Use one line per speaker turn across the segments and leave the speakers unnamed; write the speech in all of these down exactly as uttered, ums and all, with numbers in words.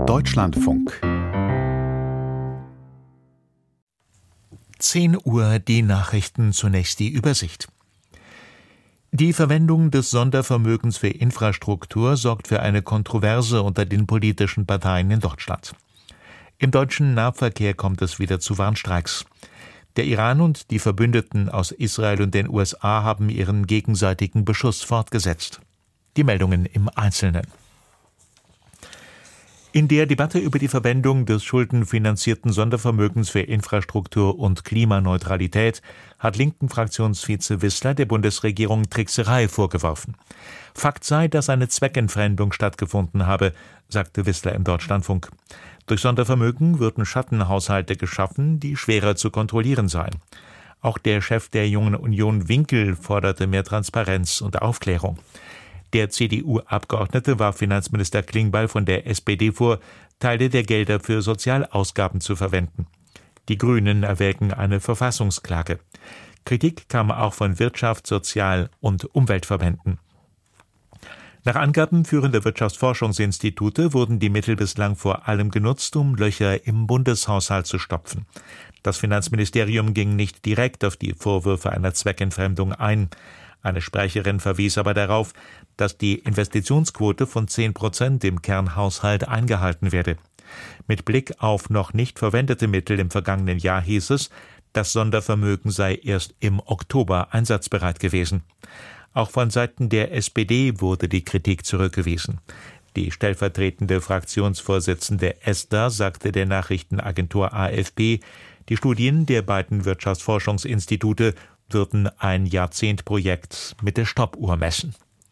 Deutschlandfunk. zehn Uhr, die Nachrichten, zunächst die Übersicht. Die Verwendung des Sondervermögens für Infrastruktur sorgt für eine Kontroverse unter den politischen Parteien in Deutschland. Im deutschen Nahverkehr kommt es wieder zu Warnstreiks. Der Iran und die Verbündeten aus Israel und den U S A haben ihren gegenseitigen Beschuss fortgesetzt. Die Meldungen im Einzelnen. In der Debatte über die Verwendung des schuldenfinanzierten Sondervermögens für Infrastruktur und Klimaneutralität hat Linken-Fraktionsvize Wissler der Bundesregierung Trickserei vorgeworfen. Fakt sei, dass eine Zweckentfremdung stattgefunden habe, sagte Wissler im Deutschlandfunk. Durch Sondervermögen würden Schattenhaushalte geschaffen, die schwerer zu kontrollieren seien. Auch der Chef der Jungen Union Winkel forderte mehr Transparenz und Aufklärung. Der C D U-Abgeordnete warf Finanzminister Klingbeil von der S P D vor, Teile der Gelder für Sozialausgaben zu verwenden. Die Grünen erwägen eine Verfassungsklage. Kritik kam auch von Wirtschafts-, Sozial- und Umweltverbänden. Nach Angaben führender Wirtschaftsforschungsinstitute wurden die Mittel bislang vor allem genutzt, um Löcher im Bundeshaushalt zu stopfen. Das Finanzministerium ging nicht direkt auf die Vorwürfe einer Zweckentfremdung ein. Eine Sprecherin verwies aber darauf, dass die Investitionsquote von zehn Prozent im Kernhaushalt eingehalten werde. Mit Blick auf noch nicht verwendete Mittel im vergangenen Jahr hieß es, das Sondervermögen sei erst im Oktober einsatzbereit gewesen. Auch von Seiten der S P D wurde die Kritik zurückgewiesen. Die stellvertretende Fraktionsvorsitzende Esther sagte der Nachrichtenagentur A F P, die Studien der beiden Wirtschaftsforschungsinstitute würden ein Jahrzehntprojekt mit der Stoppuhr messen.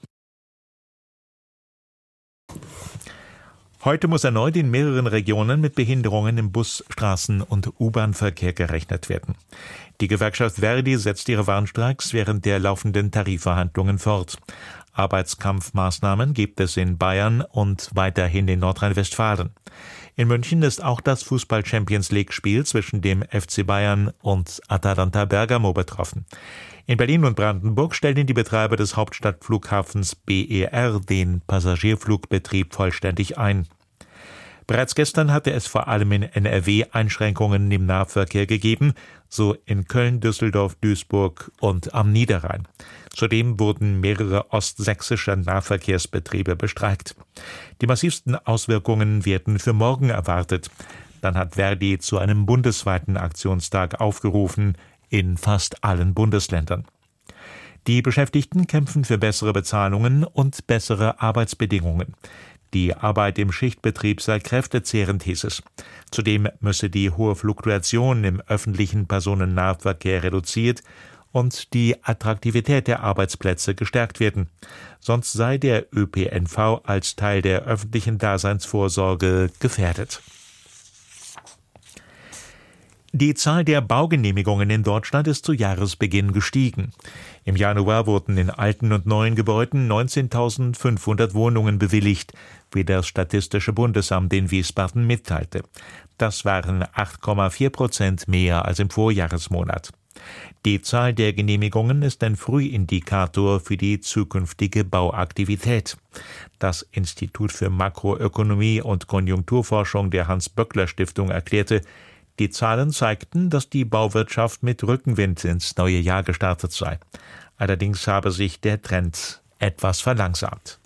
Heute muss erneut in mehreren Regionen mit Behinderungen im Bus-, Straßen- und U-Bahn-Verkehr gerechnet werden. Die Gewerkschaft Verdi setzt ihre Warnstreiks während der laufenden Tarifverhandlungen fort. Arbeitskampfmaßnahmen gibt es in Bayern und weiterhin in Nordrhein-Westfalen. In München ist auch das Fußball-Champions-League-Spiel zwischen dem F C Bayern und Atalanta Bergamo betroffen. In Berlin und Brandenburg stellen die Betreiber des Hauptstadtflughafens B E R den Passagierflugbetrieb vollständig ein. Bereits gestern hatte es vor allem in N R W Einschränkungen im Nahverkehr gegeben, so in Köln, Düsseldorf, Duisburg und am Niederrhein. Zudem wurden mehrere ostsächsische Nahverkehrsbetriebe bestreikt. Die massivsten Auswirkungen werden für morgen erwartet. Dann hat Verdi zu einem bundesweiten Aktionstag aufgerufen, in fast allen Bundesländern. Die Beschäftigten kämpfen für bessere Bezahlungen und bessere Arbeitsbedingungen. Die Arbeit im Schichtbetrieb sei kräftezehrend, hieß es. Zudem müsse die hohe Fluktuation im öffentlichen Personennahverkehr reduziert und die Attraktivität der Arbeitsplätze gestärkt werden. Sonst sei der Ö P N V als Teil der öffentlichen Daseinsvorsorge gefährdet. Die Zahl der Baugenehmigungen in Deutschland ist zu Jahresbeginn gestiegen. Im Januar wurden in alten und neuen Gebäuden neunzehntausendfünfhundert Wohnungen bewilligt, wie das Statistische Bundesamt in Wiesbaden mitteilte. Das waren acht Komma vier Prozent mehr als im Vorjahresmonat. Die Zahl der Genehmigungen ist ein Frühindikator für die zukünftige Bauaktivität. Das Institut für Makroökonomie und Konjunkturforschung der Hans-Böckler-Stiftung erklärte, die Zahlen zeigten, dass die Bauwirtschaft mit Rückenwind ins neue Jahr gestartet sei. Allerdings habe sich der Trend etwas verlangsamt.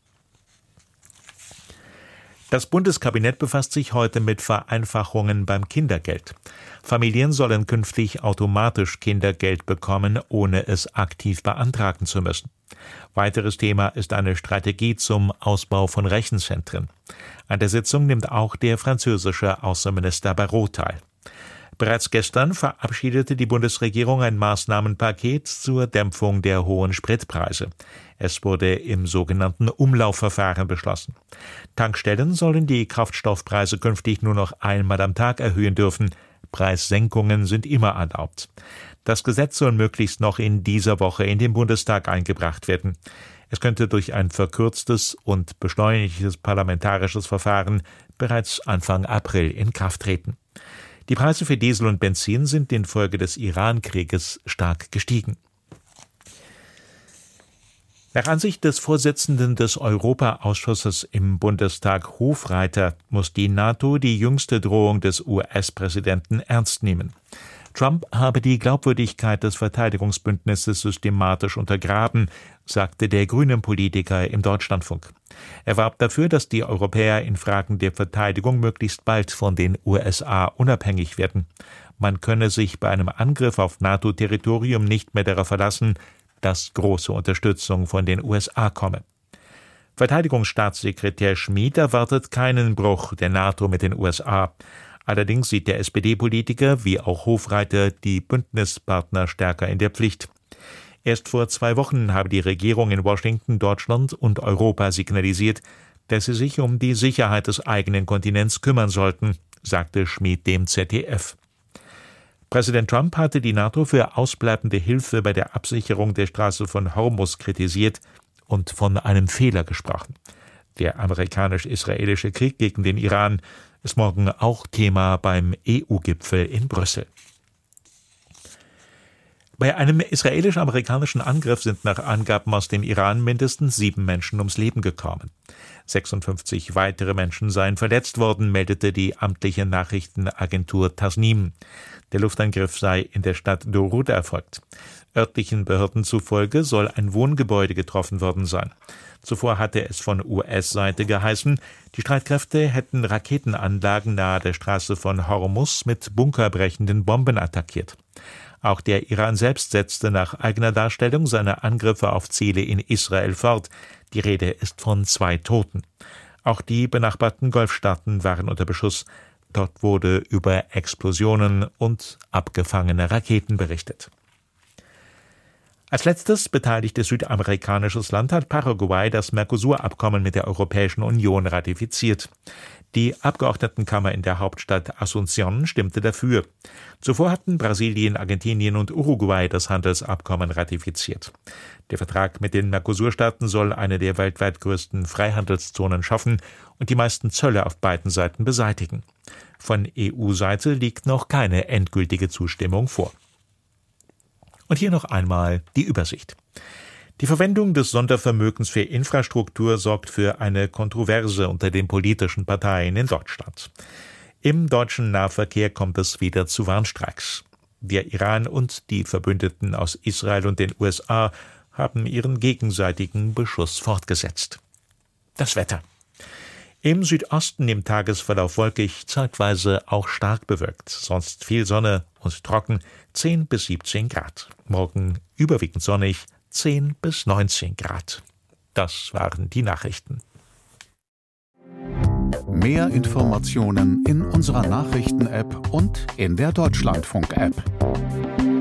Das Bundeskabinett befasst sich heute mit Vereinfachungen beim Kindergeld. Familien sollen künftig automatisch Kindergeld bekommen, ohne es aktiv beantragen zu müssen. Weiteres Thema ist eine Strategie zum Ausbau von Rechenzentren. An der Sitzung nimmt auch der französische Außenminister Barrot teil. Bereits gestern verabschiedete die Bundesregierung ein Maßnahmenpaket zur Dämpfung der hohen Spritpreise. Es wurde im sogenannten Umlaufverfahren beschlossen. Tankstellen sollen die Kraftstoffpreise künftig nur noch einmal am Tag erhöhen dürfen. Preissenkungen sind immer erlaubt. Das Gesetz soll möglichst noch in dieser Woche in den Bundestag eingebracht werden. Es könnte durch ein verkürztes und beschleunigtes parlamentarisches Verfahren bereits Anfang April in Kraft treten. Die Preise für Diesel und Benzin sind infolge des Iran-Krieges stark gestiegen. Nach Ansicht des Vorsitzenden des Europaausschusses im Bundestag Hofreiter muss die NATO die jüngste Drohung des U S-Präsidenten ernst nehmen. Trump habe die Glaubwürdigkeit des Verteidigungsbündnisses systematisch untergraben, sagte der Grünen-Politiker im Deutschlandfunk. Er warb dafür, dass die Europäer in Fragen der Verteidigung möglichst bald von den U S A unabhängig werden. Man könne sich bei einem Angriff auf NATO-Territorium nicht mehr darauf verlassen, dass große Unterstützung von den U S A komme. Verteidigungsstaatssekretär Schmid erwartet keinen Bruch der NATO mit den U S A. Allerdings sieht der S P D-Politiker wie auch Hofreiter die Bündnispartner stärker in der Pflicht. Erst vor zwei Wochen habe die Regierung in Washington Deutschland und Europa signalisiert, dass sie sich um die Sicherheit des eigenen Kontinents kümmern sollten, sagte Schmid dem Z D F. Präsident Trump hatte die NATO für ausbleibende Hilfe bei der Absicherung der Straße von Hormuz kritisiert und von einem Fehler gesprochen. Der amerikanisch-israelische Krieg gegen den Iran ist morgen auch Thema beim E U-Gipfel in Brüssel. Bei einem israelisch-amerikanischen Angriff sind nach Angaben aus dem Iran mindestens sieben Menschen ums Leben gekommen. sechsundfünfzig weitere Menschen seien verletzt worden, meldete die amtliche Nachrichtenagentur Tasnim. Der Luftangriff sei in der Stadt Dorut erfolgt. Örtlichen Behörden zufolge soll ein Wohngebäude getroffen worden sein. Zuvor hatte es von U S-Seite geheißen, die Streitkräfte hätten Raketenanlagen nahe der Straße von Hormuz mit bunkerbrechenden Bomben attackiert. Auch der Iran selbst setzte nach eigener Darstellung seine Angriffe auf Ziele in Israel fort. Die Rede ist von zwei Toten. Auch die benachbarten Golfstaaten waren unter Beschuss. Dort wurde über Explosionen und abgefangene Raketen berichtet. Als letztes beteiligtes südamerikanisches Land hat Paraguay das Mercosur-Abkommen mit der Europäischen Union ratifiziert. Die Abgeordnetenkammer in der Hauptstadt Asunción stimmte dafür. Zuvor hatten Brasilien, Argentinien und Uruguay das Handelsabkommen ratifiziert. Der Vertrag mit den Mercosur-Staaten soll eine der weltweit größten Freihandelszonen schaffen und die meisten Zölle auf beiden Seiten beseitigen. Von E U-Seite liegt noch keine endgültige Zustimmung vor. Und hier noch einmal die Übersicht. Die Verwendung des Sondervermögens für Infrastruktur sorgt für eine Kontroverse unter den politischen Parteien in Deutschland. Im deutschen Nahverkehr kommt es wieder zu Warnstreiks. Der Iran und die Verbündeten aus Israel und den U S A haben ihren gegenseitigen Beschuss fortgesetzt. Das Wetter. Im Südosten im Tagesverlauf wolkig, zeitweise auch stark bewölkt, sonst viel Sonne und trocken, zehn bis siebzehn Grad. Morgen überwiegend sonnig, zehn bis neunzehn Grad. Das waren die Nachrichten.
Mehr Informationen in unserer Nachrichten-App und in der Deutschlandfunk-App.